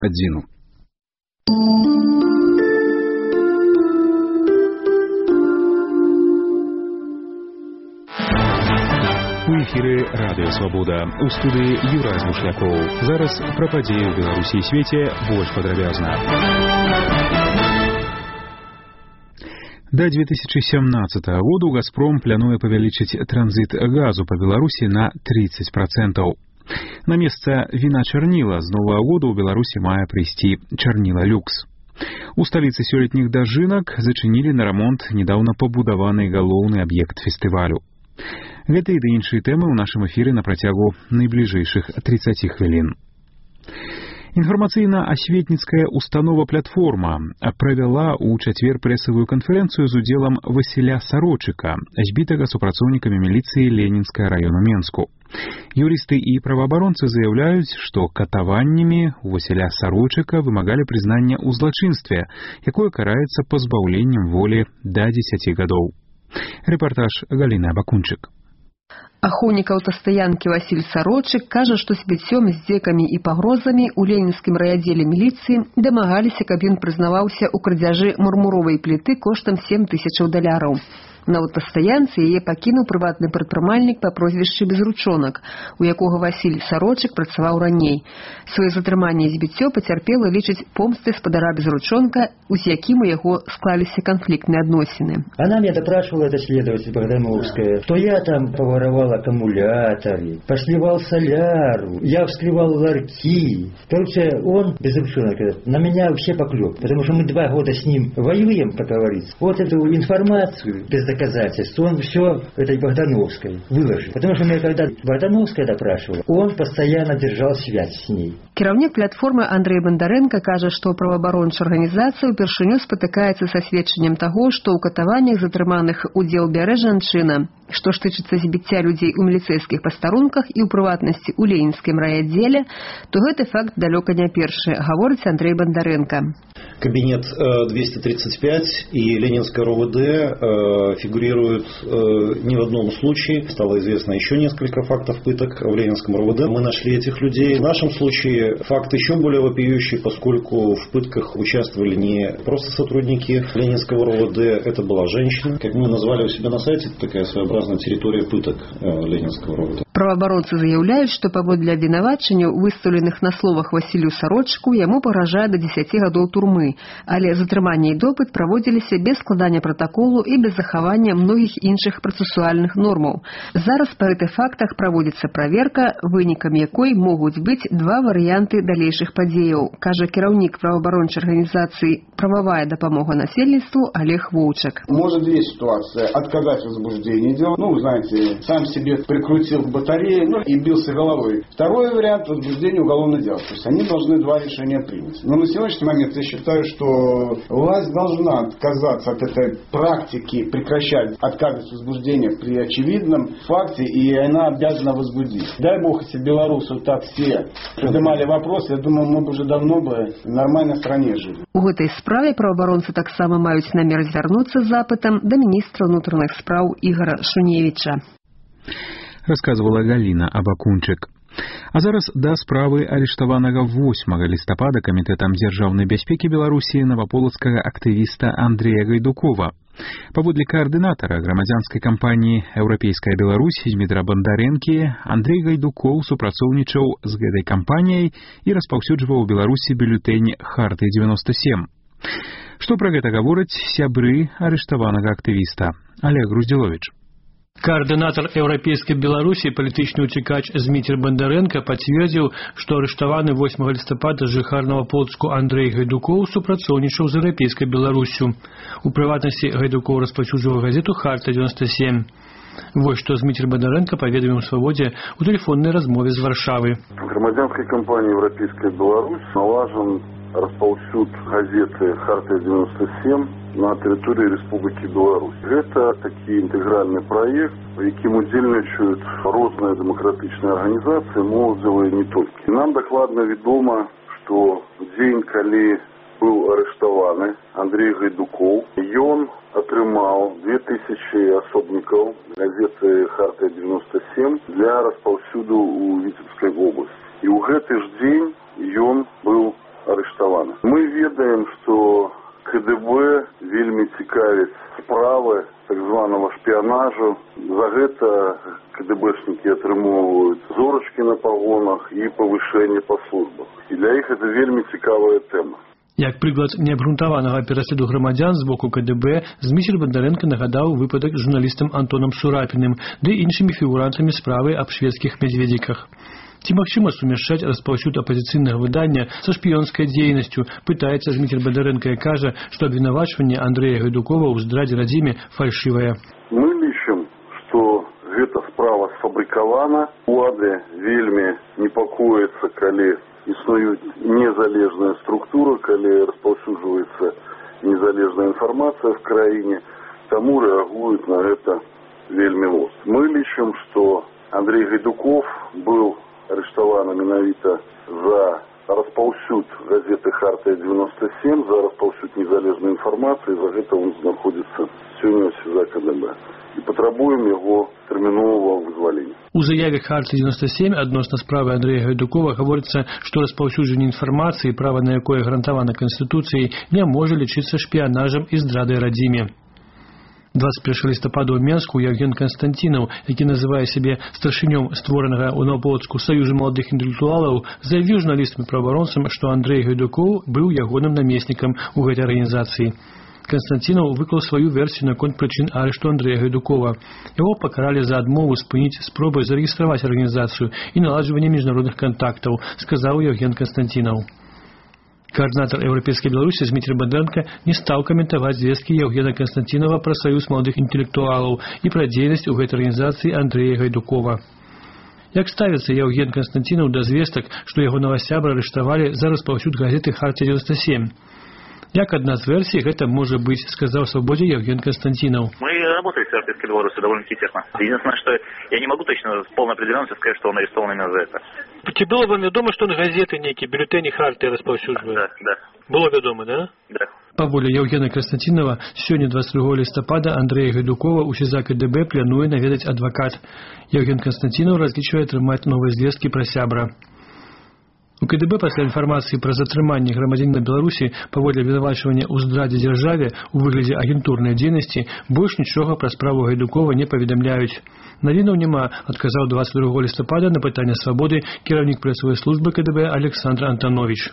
адзіну. У эфіры Радыё Свабода. У студыі Юрай Змушлякоў. Зараз пра падзеі ў Беларусі і свеце больш падрабязна. Да 2017 году «Газпром» плануе павялічыць транзіт газу па Беларусі на 30%. На месца віна чарніла з новага года ў Беларусі мае прыйсці чарніла люкс. У сталіцы сёлетніх дажынак зачынілі на рамонт недаўна пабудаваны галоўны аб'ект фестывалю. Гэта і да іншыя тэмы ў нашым эфіры на працягу найбліжэйшых 30 хвілін. Інфармацыйна-асветніцкая установа «Платформа» правяла ў чацвер прэсавую канферэнцыю з удзелам Васіля Сарочыка, збітага супрацоўнікамі міліцыі Ленінскага раёну Менску. Юрысты і праваабаронцы заяўляюць, што катаваннямі у Васіля Сарочыка вымагалі прызнання ў злачынстве, якое караецца пазбаўленнем волі да 10 гадоў. Рэпартаж Галіны Абакунчык. Ахоўнік аўтастаянкі Васіль Сарочык кажа, што з біццём, здзекамі і пагрозамі ў ленінскім райаддзеле міліцыі дамагаліся, каб ён прызнаваўся ў крадзяжы мармуровай пліты коштам $7000. На аўтастаянцы яе пакінуў прыватны прадпрымальнік па прозвішчы Безручонак, у якога Васіль Сарочык працаваў раней. Сваё затрыманне і збіццё пацярпела лічыць помсты спадара Безручонка, з якім у яго склаліся канфліктныя адносіны. Она меня допрашивала, эта следователь Богдановская, что я там поворовал аккумуляторы, посливал соляру, я вскрывал ларьки. Короче, он, Безручонок, на меня вообще поклёп, потому что мы 2 года с ним воюем, как говорится. Вот эту информацию без доказательств он все этой Богдановской выложил. Потому что меня когда Богдановская допрашивала, он постоянно держал связь с ней. Кіраўнік платформы Андрей Бондаренко кажа, што праваабарончая арганізацыя ўпершыню спатыкаецца са сведчаннем таго, што ў катаваннях затрыманых удзел бярэ жанчына. Што ж тычыцца збіцця людзей у міліцэйскіх пастарунках і ў прыватнасці ў ленінскім райаддзеле, то гэты факт далёка не першы, гаворыць Андрей Бондаренко. Кабинет 235 и Ленинское РОВД фигурируют не в одном случае. Стало известно еще несколько фактов пыток в Ленинском РОВД. Мы нашли этих людей. В нашем случае факт еще более вопиющий, поскольку в пытках участвовали не просто сотрудники Ленинского РОВД, это была женщина. Как мы назвали у себя на сайте, это такая своеобразная территория пыток Ленинского РОВД. Праваабаронцы заяўляюць, што паводле абвінавачанняў, выстаўленых на словах Васілю Сарочыку, яму пагражае да 10 гадоў турмы, але затрыманне і допыт праводзіліся без складання пратаколу і без захавання многіх іншых працэсуальных нормаў. Зараз па гэтых фактах праводзіцца праверка, вынікамі якой могуць быць 2 варыянты далейшых падзеяў, кажа кіраўнік праваабарончай арганізацыі «Правовая дапамога насельніцтву» Олег Воўчак. Может, есть ситуация отказать в возбуждении дела. Ну, знаете, сам себе прикрутил к батарее, и бился головой. Второй вариант — возбуждение уголовного дела. То есть они должны 2 решения принять. Но на сегодняшний момент я считаю, что власть должна отказаться от этой практики, прекращать отказывать возбуждения при очевидном факте, и она обязана возбудить. Дай бог, если белорусы вот так все поднимали вопросы, я думаю, мы бы уже давно бы в нормальной стране жили. У гэтай справе праваабаронцы таксама маюць намер звярнуцца з запытам да міністра ўнутраных спраў Ігора Шуневіча. Расказвала Галіна Абакунчык. А зараз да справы арыштаванага 8 лістапада камітэтам дзяржаўнай бяспекі Беларусі наваполацкага актывіста Андрэя Гайдукова. Паводле каардынатара грамадзянскай кампаніі «Еўрапейская Беларусь» Змітра Бандарэнкі, Андрэй Гайдукоў супрацоўнічаў з гэтай кампаніяй і распаўсюджваў у Беларусі бюлетэнь «Харты-97». Што пра гэта гавораць сябры арыштаванага актывіста? Олег Груздзіловіч. Координатор Европейской Беларуси, политичный утекач Змитер Бондаренко подтвердил, что арыштованы 8 листопада жыхар Новополоцку Андрей Гайдуков супрацоўнічаў з Европейской Беларусью. У прыватнасці Гайдуков распаўсюджваў газету «Харта-97». Вот что Змитер Бондаренко поведомил в «Свободе» у телефонной размове с Варшавы. В громадянской компании «Европейская Беларусь» налажен распаўсюд газеты «Харта-97» на территории Республики Беларусь. Это такий интегральный проект, в яким удзельнічаюць розныя дэмакратычныя арганізацыі, моладзевыя не толькі. Нам дакладна вядома, што дзень, калі быў арыштаваны Андрей Гайдуков, ён атрымаў 2000 асобнікаў газеты «Харта-97» для распаўсюду ў Віцебскай обласці. І ў гэты ж дзень ён быў арыштаваны. Мы ведаем, что КДБ вельмі цікавіць справы так званого шпионажу. За гэта КДБшники атрымоўваюць зорочки на погонах и повышение по службах. И для их это вельмі цікавая тема. Як прыклад неабгрунтаванага пераследу грамадзян з боку КДБ, Зміцер Бондаренко нагадаў выпадак з журналістам Антоном Шурапіным ды іншымі фігурантамі справы аб шведскіх мядзведзіках. Ці магчыма сумяшчаць распаўсюд апазіцыйнага выдання са шпіёнскай дзейнасцю, пытаецца Зміцер Бондаренко і кажа, што абвінавачванне Андрэя Гайдукова ў здрадзе радзіме фальшывае. Мы лічым, што гэта справа сфабрыкавана. Улады вельмі непакояцца, калі існуюць незалежная структура, калі распаўсюджваецца незалежная інфармацыя в краіне, таму рэагуюць на гэта вельмі востра. Мы лічым, што Андрей Гайдуков быў арыштаваны менавіта за распаўсюд газеты «Хартия-97», за распаўсюд незалежнай інфармацыі, за гэта он знаходзіцца сёння ў СІЗА КДБ. І патрабуем яго тэрміновага вызвалення. У заяве «Хартия-97» адносна справы Андрэя Гайдукова гаворыцца, што распаўсюджванне інфармацыі, права на якое гарантавана Канстытуцыяй, не можа лічыцца шпіянажам і здрадай радзіме. 21 лістапада ў Менску Евген Константинов, які называе сябе старшынём створанага ў Новаполацку Саюза маладых інтэлектуалаў, заявіў журналістам і праваабаронцам, што Андрэй Гайдуков быў ягоным намеснікам у гэтай арганізацыі. Константинов выклаў сваю версію наконт прычын арышту Андрэя Гайдукова. Яго пакаралі за адмову спыніць спробы зарэгістраваць арганізацыю і наладжванне міжнародных кантактаў, сказаў Евген Константинов. Координатор Европейской Беларуси Зміцер Бондаренко не стал комментовать звестки Евгена Константинова про Союз молодых интеллектуалов и про деятельность у этой организации Андрея Гайдукова. Як ставится Евген Константинов до звесток, что его новосябра арыштовали за распаўсюд газеты «Хартия-97»? Як одна из версий, это может быть, сказал в «Свободе» Евген Константинов. Мы работали с Европейской Беларусью довольно-таки тесно. Единственное, что я не могу точно с полной определенностью сказать, что он арестован именно за это. Ці было вам вядома, што на газеты нейкія бюлетэні Хартия распаўсюджваюць? Да. Было вядома, да? Да. Па волі Евгена Константинова, сёння 22 лістапада Андрэя Гайдукова ў СІЗА КДБ плануе наведаць адвакат. Евген Константинов разлічвае атрымаць новыя звесткі пра сябра. У КДБ пасля інфармацыі пра затрыманне грамадзяніна Беларусі паводле абвінавачвання ў здрадзе дзяржаве ў выглядзе агентурнай дзейнасці больш нічога пра справу Гайдукова не паведамляюць. Навінаў няма, адказаў 22 лістапада на пытанне «Свабоды» кіраўнік прэсавай службы КДБ Александр Антонович.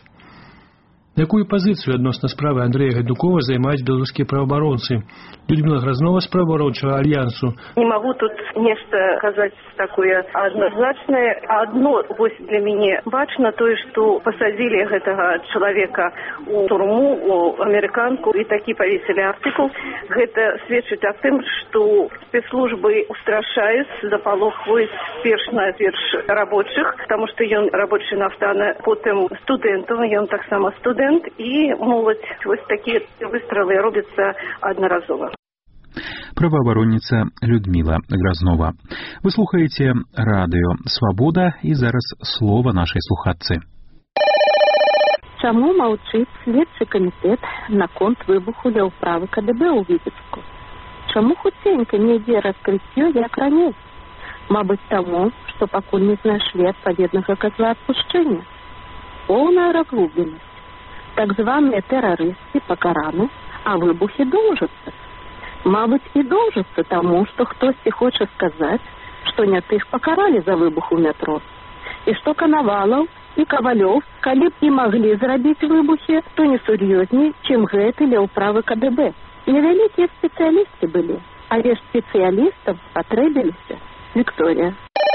Якую пазіцыю адносна справы Андрэя Гайдукова займаюць беларускія праваабаронцы? Людмила Грознова з праваабарончага альянсу. Не могу тут нечто сказать такое однозначное. Одно для меня важно, то, что посадили этого человека у турму, у американку, и таки повесили артикул. Это свидчит о том, что спецслужбы устрашают, запалохивают перш рабочих, потому что он рабочий нафтана, потом студентом, он так само студент. И молодь, вот такие выстрелы робятся одноразово. Праваабаронніца Людмила Грознова. Вы слухаеце радыё «Свабода» і зараз слова нашай слухачцы. Чаму маўчыць следчы камітэт наконт выбуху ля ўправы КДБ ў Віцебску? Чаму хутчэнька не ідзе раскрыццё як раней? Мабыць таму, што пакуль не знайшлі адпаведнага катла адпушчэння. Поўная разгубленасць. Так званыя тэрарысты пакараны, а выбухі доўжацца. Мабыць, і доўжацца таму, што хтосьці хоча сказаць, што не тых пакаралі за выбух у метро. І што Канавалаў і Кавалёў, калі б і маглі зрабіць выбухі, то не сур'ёзней, чым гэты ля ўправы КДБ. Невялікія спецыялісты былі, але спецыялістам патрэбіліся. Виктория.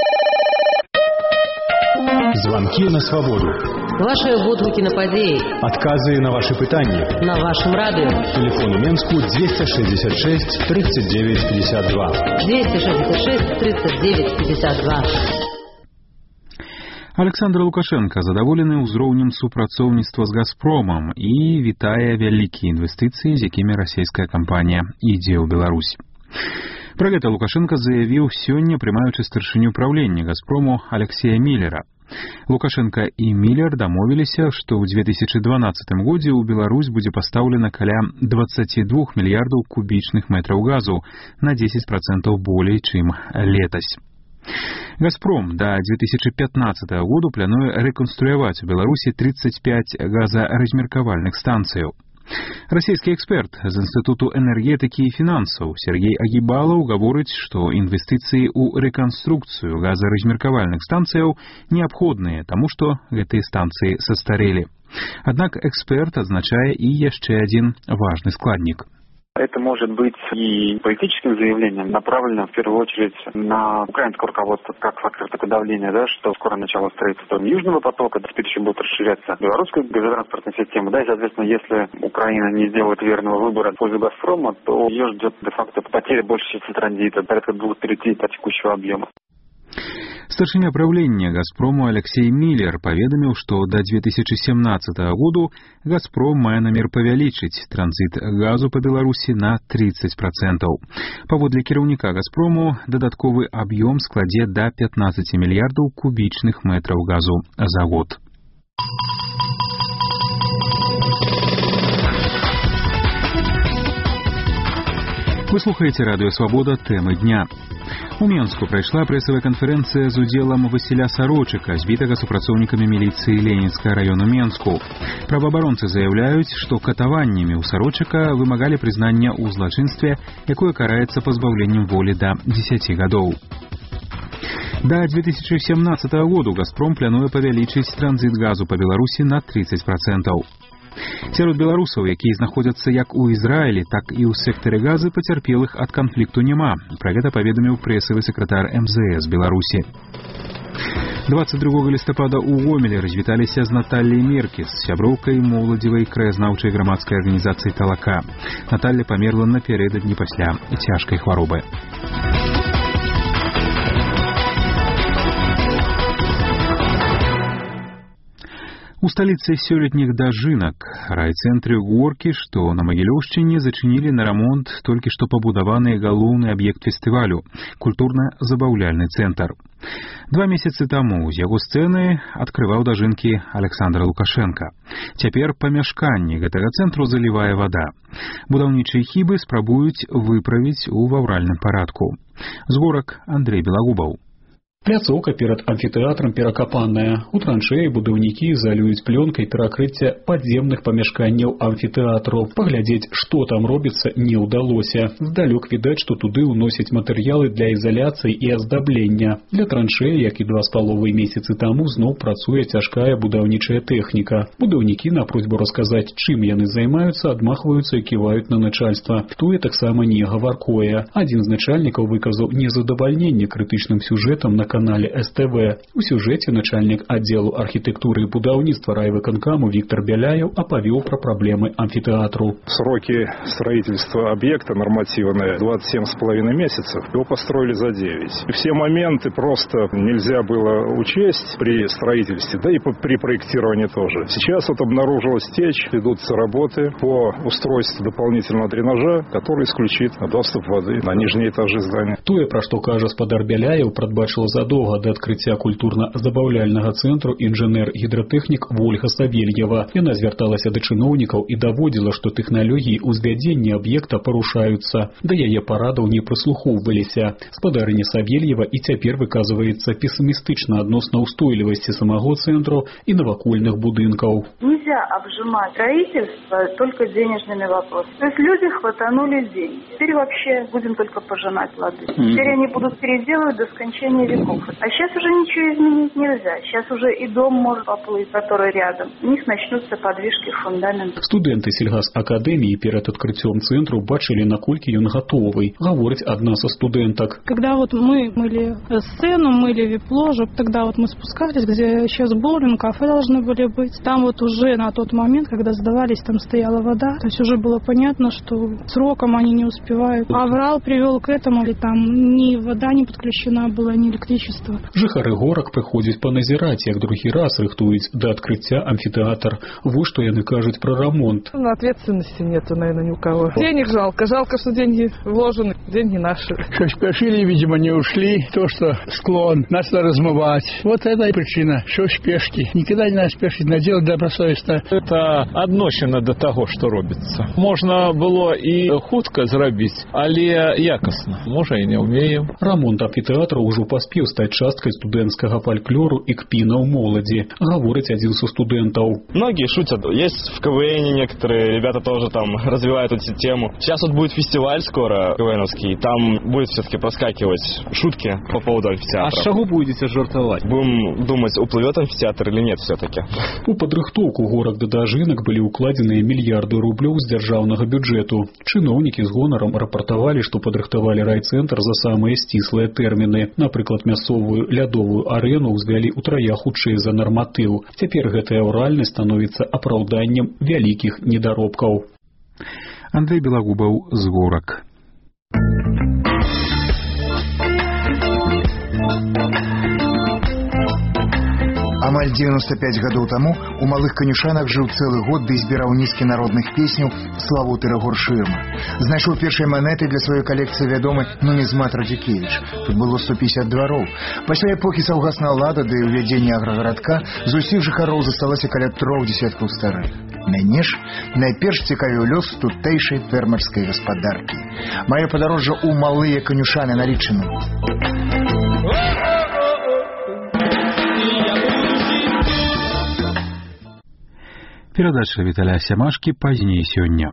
Звонки на свободу. Ваши водгуки на подеи. Отказы на ваши пытания. На вашем радио. Телефон у Менску 266 39 52. 266 39 52. Александр Лукашенко задаволены ўзроўнем супрацоўніцтва з «Газпромом» і вітае вялікія інвестыцыі, з якімі расійская кампанія ідзе ў Беларусь. Пра гэта Лукашенко заявіў сёння, прымаючы старшыню праўлення «Газпрому» Алексея Миллера. Лукашенко і Миллер дамовіліся, што ў 2012 годзе ў Беларусь будзе пастаўлена каля 22 мільярдаў кубічных метраў газу, на 10% болей, чым летась. «Газпром» до 2015 года плануе рэканструяваць у Беларусі 35 газаразмеркавальных станцыяў. Расійскі эксперт з Інстытуту энергетыкі і фінансаў Сергей Агібалаў гаворыць, што інвестыцыі ў рэканструкцыю газаразмеркавальных станцыяў неабходныя, таму што гэтыя станцыі састарэлі. Аднак эксперт адзначае і яшчэ адзін важны складнік. Это может быть и политическим заявлением, направленным в первую очередь на украинское руководство как фактор такого давления, да, что скоро начало строительства Южного потока, теперь еще будет расширяться белорусская газотранспортная система, да, и, соответственно, если Украина не сделает верного выбора в пользу «Газпрома», то ее ждет де-факто потеря большей части транзита, порядка 2/3 от текущего объема. Старшыня правлення «Газпрому» Алексей Миллер паведаміў, што да 2017 году «Газпром» мае намер павялічыць транзіт газу па Беларусі на 30%. Паводле кіраўніка «Газпрому» дадатковы аб'ём складзе да 15 мільярдаў кубічных метраў газу за год. Вы слухаеце радыё «Свабода», тэмы дня. У Менску прайшла прэсавая канферэнцыя з удзелам Васіля Сарочыка, збітага супрацоўнікамі міліцыі Ленінскага раёну Менску. Праваабаронцы заяўляюць, што катаваннямі ў Сарочыка вымагалі прызнання ў злачынстве, якое караецца пазбаўленнем волі да 10 гадоў. Да 2017 году «Газпром» плануе павялічыць транзіт газу па Беларусі на 30%. Сярод беларусаў, якія знаходзяцца як у Ізраілі, так і ў сектары газы, пацярпелых ад канфлікту няма. Пра гэта паведаміў прэсавы сакратар МЗС Беларусі. 22 лістапада ў Гомелі развіталіся з Натальяй Меркіс, сяброўкай моладзевай краязнаўчай грамадскай арганізацыі «Талака». Наталья памерла напярэдадні пасля цяжкай хваробы. У сталіцы сёлетніх дажынак райцэнтры Горкі, што на Магілёўшчыне, зачынілі на рамонт толькі што пабудаваны галоўны аб'ект фестывалю – культурна-забаўляльны цэнтр. 2 месяцы таму з яго сцэны адкрываў дажынкі Александр Лукашенко. Цяпер памяшканні гэтага цэнтру залівае вада. Будаўнічыя хібы спрабуюць выправіць у аўральным парадку. З Горак Андрей Белагубаў. Пляцоўка перад амфітэатрам перакапаная. У траншеі будаўнікі залююць плёнкай перакрыцця падземных памяшканняў амфітэатру. Паглядзець, што там робіцца, не ўдалося. Здалёк відаць, што туды ўносяць матэрыялы для ізаляцыі і аздаблення. Для траншеі, як і 2,5 месяцы таму, зноў працуе цяжкая будаўнічая тэхніка. Будаўнікі на просьбу расказаць, чым яны займаюцца, адмахваюцца і ківаюць на начальства. Тое таксама не гаваркое. Адзін з начальнікаў выказаў незадавальненне крытычным сюжэтам на канале СТВ. У сюжэце начальнік аддзелу архітэктуры і будаўніцтва райвыканкаму Виктор Беляев апавёў пра праблемы амфітэатру. Сроки строительства объекта нормативные 27,5 месяцев. Его построили за 9. Все моменты просто нельзя было учесть при строительстве, да и при проектировании тоже. Сейчас вот обнаружилась течь, ведутся работы по устройству дополнительного дренажа, который исключит доступ воды на нижние этажи здания. Тое, пра што кажа спадар Беляев, прадбачыла задолго до адкрыцця культурна-забаўляльнага цэнтру інжынер-гідратэхнік Вольга Савельева. Яна звярталася да чыноўнікаў і даводзіла, што тэхналогіі ўзвядзення аб'екта парушаюцца. Да яе парадаў не прыслухоўваліся. Спадарыня Савельева і цяпер выказваецца пессімістычна адносна ўстойлівасці самого цэнтру і навакольных будынкаў. Нельзя обжимать строительство только денежными вопросами. То есть люди хватанули деньги. Теперь вообще будем только пожинать плоды. Теперь они будут переделывать до скончания веков. А сейчас уже ничего изменить нельзя. Сейчас уже и дом может поплыть, который рядом. У них начнутся подвижки фундамента. Студенты сельгазакадэміі перад адкрыццём цэнтру бачылі, наколькі ён гатовы. Гаворыць одна со студенток. Когда вот мы мыли сцену, мыли вип-ложу, тогда вот мы спускались, где сейчас боулинг, кафе должны были быть. Там вот уже на тот момент, когда сдавались, там стояла вода. То есть уже было понятно, что сроком они не успевают. Аврал привел к этому, и там ни вода не подключена была, ни электричество. Жыхары горак прыходзяць паназіраць, як другі раз рыхтуюць да адкрыцця амфітэатр. Вот что яны кажуць про ремонт. Ответственности нету, наверное, ни у кого. Денег жалко. Жалко, что деньги вложены, деньги наши. Что спешили, видимо, не ушли. То, что склон начал размывать. Вот это и причина, что спешки. Никогда не надо спешить, на дело добросовестно. Это адносіна до того, что робится. Можно было и хутка зрабіць, але якасна. Можа, и не умеем. Ремонт амфітэатра ўжо паспеў стаць часткай студэнцкага фальклору і кпінаў моладзі, гаворыць адзін са студэнтаў. Многие шутят. Есть в КВН некоторые ребята тоже там развивают эту тему. Сейчас вот будет фестиваль скоро КВНовский, там будет все-таки проскакивать шутки по поводу амфитеатра. А с чего будете жартовать? Будем думать, уплывет амфитеатр или нет все-таки. У падрыхтоўку горада да жынак былі ўкладзеныя мільярды рублёў з дзяржаўнага бюджэту. Чыноўнікі з гонарам рапартавалі, што падрыхтавалі райцэнтр за самыя сціслыя тэрміны. Напрыклад, мясцовую лядовую арэну ўзвялі ўтрая хутчэй за нарматыў. Цяпер гэтая ўральнасць становіцца апраўданнем вялікіх недаробкаў. Андрей Белагубаў з Горак. Амаль 95 гадоў таму у Малых Канюшанах жыў цэлы год ды збіраў нізкі народных песняў Славуты Рагор Шырма. Знайшоў першыя манеты для сваёй калекцыі вядомы нумізмат Радзікевіч. Тут было 150 двароў. Пасля эпохі саўгаснага лада ды ўвядзення аграгарадка з усіх жыхароў засталася каля 3 дзесяткаў старых. Мяне ж найперш цікавіў лёс тутэйшай фермерскай гаспадаркі. Маё падарожжа ў Малыя Канюшаны налічаны. Перадача Віталя Сямашкі пазней сёння.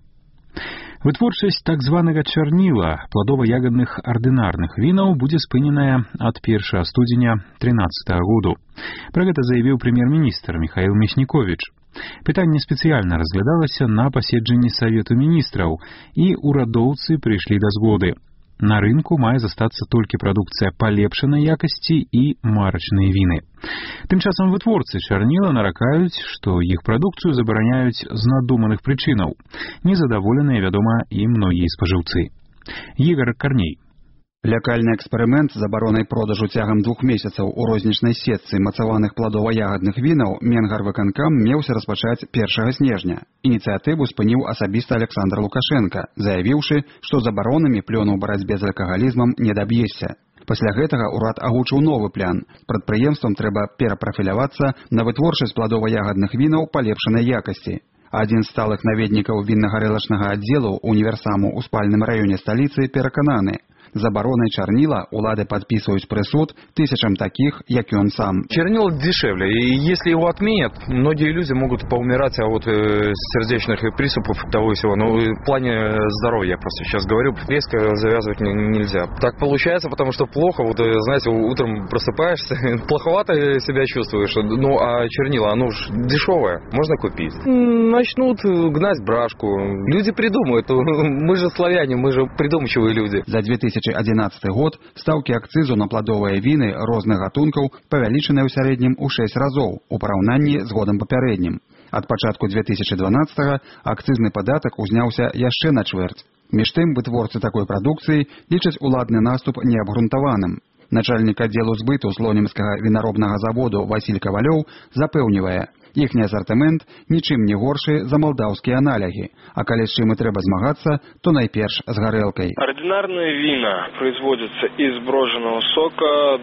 Вытворчасць так званага чарніла пладова-ягадных ардынарных вінаў будзе спыненая ад 1 студзеня 2013 году. Пра гэта заявіў прэм'ер-міністр Міхаіл Мясніковіч. Пытанне спецыяльна разглядалася на паседжанні Савету міністраў, і урадоўцы прыйшлі да згоды. На рынку мае застацца толькі прадукцыя палепшанай якасці і марачныя віны. Тым часам вытворцы чарніла наракаюць, што іх прадукцыю забараняюць з надуманых прычынаў. Незадаволеныя, вядома, і многія спажыўцы. Ігор Карней. Лякальны эксперымент з забаронай продажу цягам 2 месяцаў у рознічнай сетцы мацаваных пладова-ягадных вінаў Менгарвыканкам меўся распачаць 1 снежня. Ініцыятыву спыніў асабіста Александр Лукашенко, заявіўшы, што забаронамі плёну ў барацьбе з алкагалізмам не даб'ешся. Пасля гэтага ўрад агучыў новы план. Прадпрыемствам трэба перапрафілявацца на вытворчасць пладова-ягадных вінаў палепшанай якасці. Адзін з сталых наведнікаў вінна-гарэлачнага аддзелу універсаму ў спальным раёне сталіцы перакананы. Забароной чарнила улады подписывают присуд тысячам таких, як и он сам. Чернил дешевле, и если его отменят, многие люди могут поумирать от сердечных приступов того и всего. Но в плане здоровья я просто сейчас говорю, резко завязывать нельзя. Так получается, потому что плохо, вот знаете, утром просыпаешься, плоховато себя чувствуешь. Ну а чернила, оно уж дешевое, можно купить. Начнут гнать брашку. Люди придумают, мы же славяне, мы же придумчивые люди. За 2011 год стаўкі акцызу на пладовыя віны розных гатункаў павялічаныя ў сярэднім у 6 разоў у параўнанні з годам папярэднім. Ад пачатку 2012 акцызны падатак узняўся яшчэ на чвэрць. Між тым вытворцы такой прадукцыі лічаць уладны наступ неабгрунтаваным. Начальнік аддзелу збыту слонімскага вінаробнага заводу Васіль Кавалёў запэўнівае, іхні асартымент нічым не горшы за малдаўскія аналягі, а калі з чым і трэба змагацца, то найперш з гарэлкай. Ординарные вина производятся из броженного сока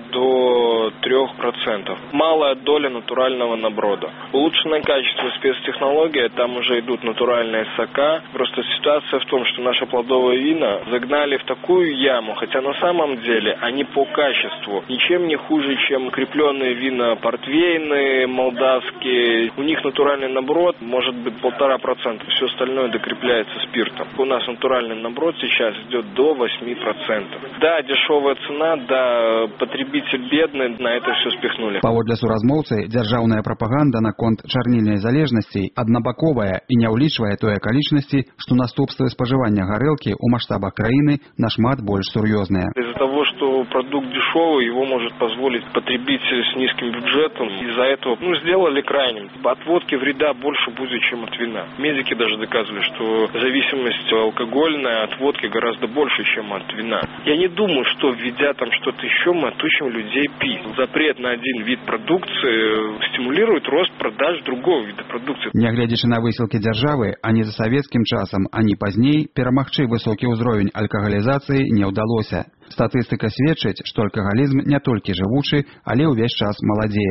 до 3%. Малая доля натурального наброда. Улучшенное качество спецтехнологии, там уже идут натуральные сока. Просто ситуация в том, что наши плодовые вина загнали в такую яму, хотя на самом деле они по качеству ничем не хуже, чем крепленные вина портвейны, молдавские. У них натуральный наброд может быть 1,5%. Все остальное докрепляется спиртом. У нас натуральный наброд сейчас идет до 8%. Да, дешевая цена, да, потребитель бедный, на это все спихнули. Паводле суразмоўцы, дзяржаўная прапаганда наконт чарнільнай залежнасці аднабаковая і не ўлічвае той акалічнасці, што наступствы спажывання гарэлкі ў маштабах краіны нашмат больш сур'ёзныя. Из-за того, что продукт дешевый, его может позволить потребитель с низким бюджетом. Из-за этого сделали крайним. От водки вреда больше будет, чем от вина. Медики даже доказывали, что зависимость алкогольная от водки гораздо больше, чем от вина. Я не думаю, что введя там что-то еще, мы отучим людей пить. Запрет на один вид продукции стимулирует рост продаж другого вида продукции. Нягледзячы на высілкі дзяржавы, ані за савецкім часам, ані пазней перамагчы высокі ўзровень алкагалізацыі не ўдалося. Статыстыка сведчыць, што алкагалізм не толькі жывучы, але ўвесь час маладзее.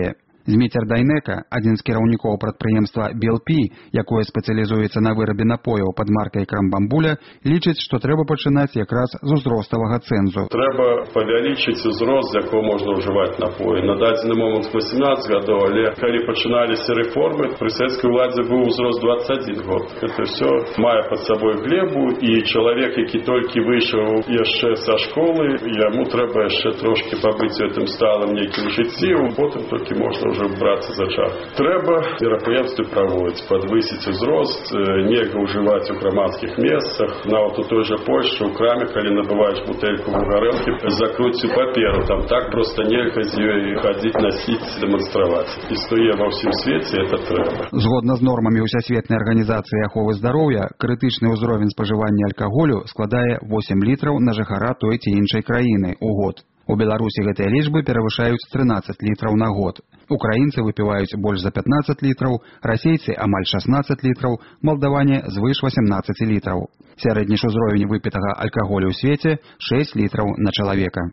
Зміцер Дайнека, адзін з кіраўнікоў прадпрыемства Белпі, якое спецыялізуецца на вырабе напояў пад маркай Крамбамбуля, лічыць, што трэба пачынаць якраз з узроставага цэнзу. Трэба павялічыць узрост, з якого можна ўжываць напоі. На дадзены момант 18 гадоў, але калі пачыналіся рэформы, пры савецкай уладзе быў узрост 21 год. Гэта ўсё мае пад сабой глебу, і чалавек, які толькі выйшаў яшчэ са школы, яму трэба яшчэ трошкі пабыць у гэтым сталым нейкім жыцці, потым толькі можна брацца за чар. Трэба мерапрыемствы праводзіць, падвысіць узрост, нельга ўжываць у грамадскіх месцах. Нават у той жа Польшчы, у краме, калі набываеш бутэльку гарэлкі, закруціць паперу, там так проста нельга з ёй хадзіць, насіць, дэманстраваць. Існуе ва ўсім свеце, это трэба. Згодна з нормамі Усесветнай арганізацыі аховы здароўя, крытычны ўзровень спажывання алкаголю складае 8 літраў на жыхара той ці іншай краіны ў год. У Беларусі гэтыя лічбы перавышаюць 13 літраў на год. Украінцы выпіваюць больш за 15 літраў, расейцы амаль 16 літраў, малдаване звыш 18 літраў. Сярэдні ж узровень выпітага алкаголю ў свеце 6 літраў на чалавека.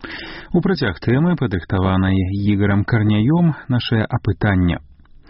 У працяг тэмы, падрыхтаванай Ігорам Карняём, нашае апытанне.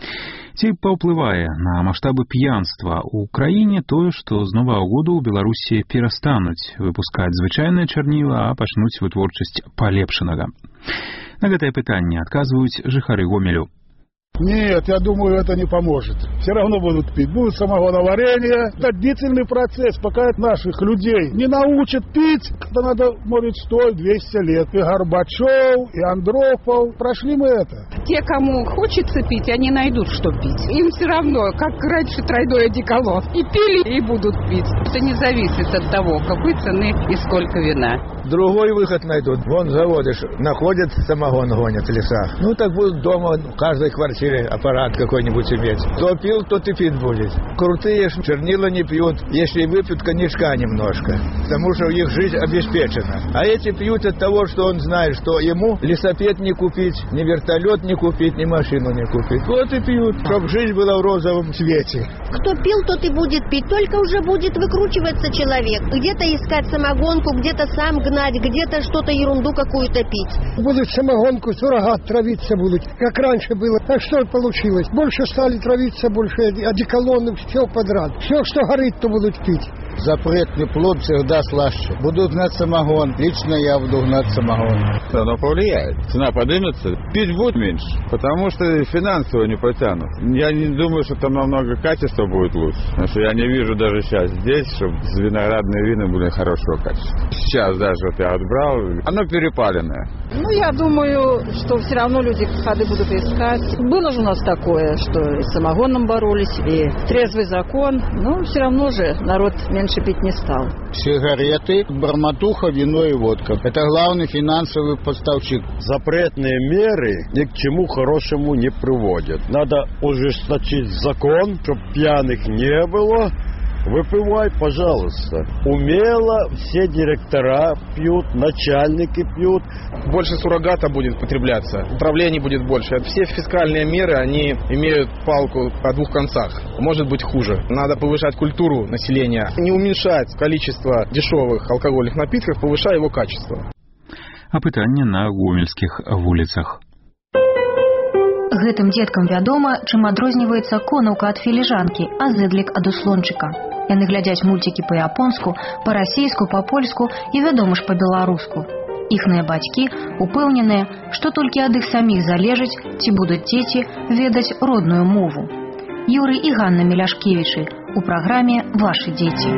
Ці паўплывае на маштабы п'янства ў краіне тое, што з новага году ў Беларусі перастануць выпускаць звычайнае чарніва, а пачнуць вытворчасць палепшанага? На гэтае пытанне адказваюць жыхары Гомелю. Нет, я думаю, это не поможет. Все равно будут пить. Будет самогоноварение. Это длительный процесс, пока наших людей не научат пить. Это надо, может, 100-200 лет. И Горбачев, и Андропов. Прошли мы это. Те, кому хочется пить, они найдут, что пить. Им все равно, как раньше тройной одеколон. И пили, и будут пить. Это не зависит от того, какой цены и сколько вина. Другой выход найдут. Вон заводы находят, самогон гонят в лесах. Ну так будут дома в каждой квартире аппарат какой-нибудь иметь. Кто пил, тот и пить будет. Крутые чернила не пьют. Если выпьют, коньячка немножко. Потому что их жизнь обеспечена. А эти пьют от того, что он знает, что ему лесопед не купить, ни вертолет не купить, ни машину не купить. Вот и пьют, чтобы жизнь была в розовом цвете. Кто пил, тот и будет пить. Только уже будет выкручиваться человек. Где-то искать самогонку, где-то сам гнать, где-то что-то ерунду какую-то пить. Будут самогонку, суррогат травиться будут, как раньше было. Так что получилось? Больше стали травиться, больше одеколонов, все подряд. Все, что горит, то будут пить. Запретный плод всегда слаще. Буду гнать самогон. Лично я буду гнать самогон. Оно повлияет. Цена поднимется, пить будет меньше, потому что финансово не потянут. Я не думаю, что там намного качество будет лучше. Потому что я не вижу даже сейчас здесь, чтобы виноградные вина были хорошего качества. Сейчас даже вот я отбрал, оно перепаленное. Ну, я думаю, что все равно люди ходы будут искать. Было же у нас такое, что и с самогоном боролись, и трезвый закон. Но все равно же народ меньше пить не стал. Сигареты, барматуха, вино и водка. Это главный финансовый поставщик. Запретные меры ни к чему хорошему не приводят. Надо ужесточить закон, чтобы пьяных не было. Выпивай, пожалуйста. Умело все директора пьют, начальники пьют. Больше суррогата будет потребляться, управление будет больше. Все фискальные меры, они имеют палку о двух концах. Может быть хуже. Надо повышать культуру населения, не уменьшать количество дешевых алкогольных напитков, повышая его качество. Апытанне на гомельскіх вуліцах. Гэтым деткам вядома, чым адрозніваецца конаўка ад філіжанкі, а зэдлік ад услончыка. Яны глядзяць мульцікі па-японску, па-расейску, па-польску і, вядома ж, па-беларуску. Іхныя бацькі упэўненыя, што толькі ад іх саміх залежыць, ці будуць дзеці ведаць родную мову. Юрый і Ганна Меляшкевічы у праграме «Вашы дзеці».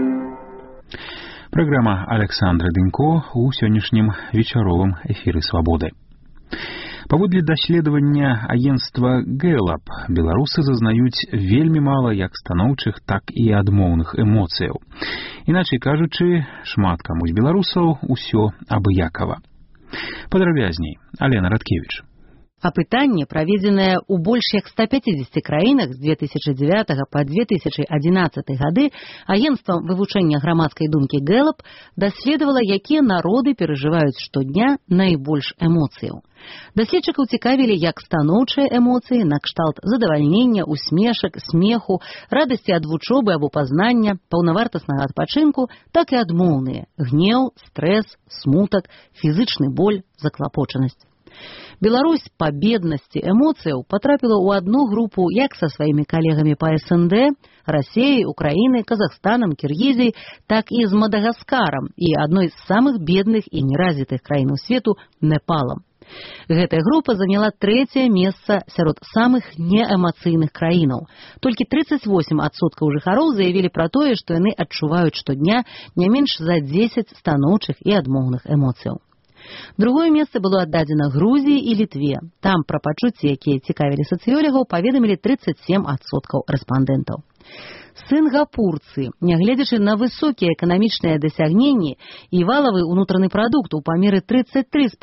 Праграма Александра Дынько у сённяшнім вечаровым эфіры «Свабоды». Паводле даследавання агенцтва Гэлап, беларусы зазнаюць вельмі мала як станоўчых, так і адмоўных эмоцыяў. Іначай кажучы, шмат каму з беларусаў усё абыякава. Падрабязней, Алена Радкевіч. Апытанне, праведзенае ў больш як 150 краінах з 2009 па 2011 гады агенцтвам вывучэння грамадскай думкі Гэлап даследавала, якія народы перажываюць штодня найбольш эмоцыяў. Даследчыкаў цікавілі як станоўчыя эмоцыі, накшталт задавальнення, усмешак, смеху, радасці ад вучобы або пазнання, паўнавартаснага адпачынку, так і адмоўныя – гнеў, стрэс, смутак, фізычны боль, заклапочанасць. Беларусь па беднасці эмоцыяў патрапіла ў адну групу як са сваімі калегамі па СНД, Расіяй, Украінай, Казахстанам, Кіргізіяй, так і з Мадагаскарам і адной з самых бедных і неразвітых краін свету Непалам. Гэтая група заняла 3-е месца сярод самых неэмацыйных краінаў. Толькі 38% жыхароў заявілі пра тое, што яны адчуваюць штодня не менш за 10 станоўчых і адмоўных эмоцыяў. Другое месца было аддадзена Грузіі і Літве. Там пра пачуцці, якія цікавілі сацыёлагаў, паведамілі 37% рэспандэнтаў. Сінгапурцы, нягледзячы на высокія эканамічныя дасягненні і валавы ўнутраны прадукт у памеры $33,500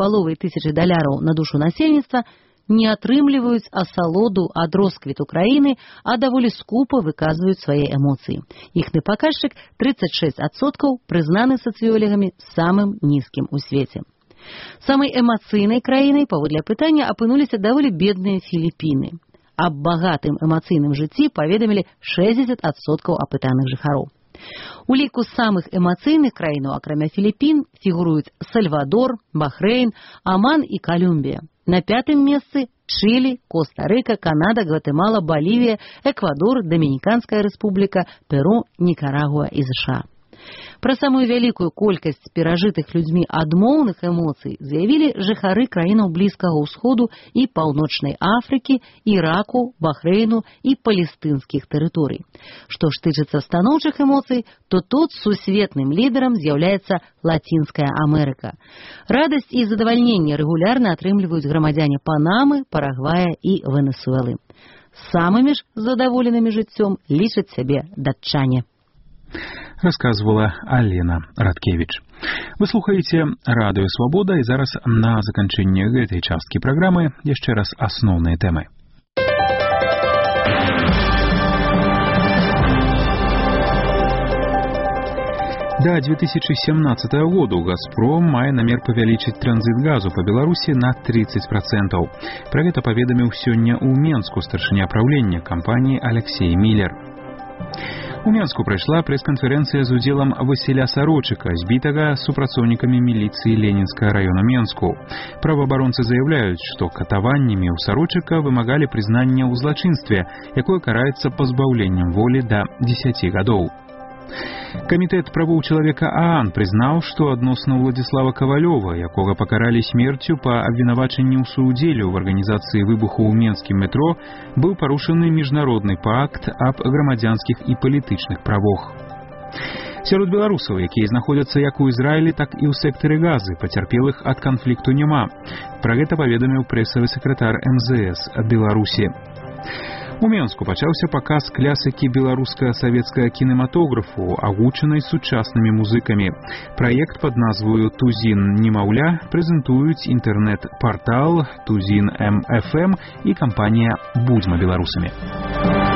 на душу насельніцтва, не атрымліваюць асалоду ад росквіту краіны, а даволі скупа выказваюць свае эмоцыі. Іхны паказчык 36% прызнаны сацыёлагамі самым нізкім у свеце. Самай эмацыйнай краінай паводле апытання апынуліся даволі бедныя Філіпіны. Аб багатым эмацыйным жыцці паведамілі 60% апытаных жыхароў. У ліку самых эмацыйных краінаў, акрамя Філіпін, фігуруюць Сальвадор, Бахрэйн, Аман і Калумбія. На 5-м месцы Чылі, Коста-Рыка, Канада, Гватэмала, Балівія, Эквадор, Дамініканская рэспубліка, Перу, Нікарагуа і США. Пра самую вялікую колькасць перажытых людзьмі адмоўных эмоцый заявілі жыхары краінаў Блізкага ўсходу і Паўночнай Афрыкі, Іраку, Бахрэйну і палестынскіх тэрыторый. Што ж тычыцца станоўчых эмоцый, то тут сусветным лідарам з'яўляецца Лацінская Амерыка. Радасць і задавальненне рэгулярна атрымліваюць грамадзяне Панамы, Парагвая і Венесуэлы. Самымі ж задаволенымі жыццём лічаць сябе датчане. Рассказывала Алена Радкевич. Вы слухаеце Радыё Свабода, і зараз на заканчэнне гэтай часткі праграмы яшчэ раз асноўныя тэмы. До 2017 года «Газпром» мае намер павялічыць транзит газу по Беларусі на 30%. Пра гэта паведаміў сёння ў Менску старшыня праўлення кампаніі Алексей Міллер. У Менску прайшла прэс-канферэнцыя з удзелам Васіля Сарочыка, збітага супрацоўнікамі міліцыі Ленінскага района Менску. Праваабаронцы заяўляюць, што катаваннямі ў Сарочыка вымагалі прызнання ў злачынстве, якое караецца пазбаўленнем волі да 10 гадоў. Камітэт правоў чалавека ААН прызнаў, што адносна Владзіслава Кавалёва, якога пакаралі смерцю па абвінавачанні ў суудзелю в арганізацыі выбуху ў менскім метро, быў парушаны міжнародны пакт аб грамадзянскіх і палітычных правах. Сярод беларусаў, якія знаходзяцца як у Ізраілі, так і ў сектары Газы, пацярпелых ад канфлікту няма. Пра гэта паведаміў прэсавы сакратар МЗС Беларусі. У Менску пачаўся паказ клясыкі беларуска-савецкага кінематографу, агучанай сучаснымі музыкамі. Праект пад назвою «Тузін немаўля» прэзентуюць інтэрнэт-партал «Тузін МФМ» і кампанія «Будзьма беларусамі».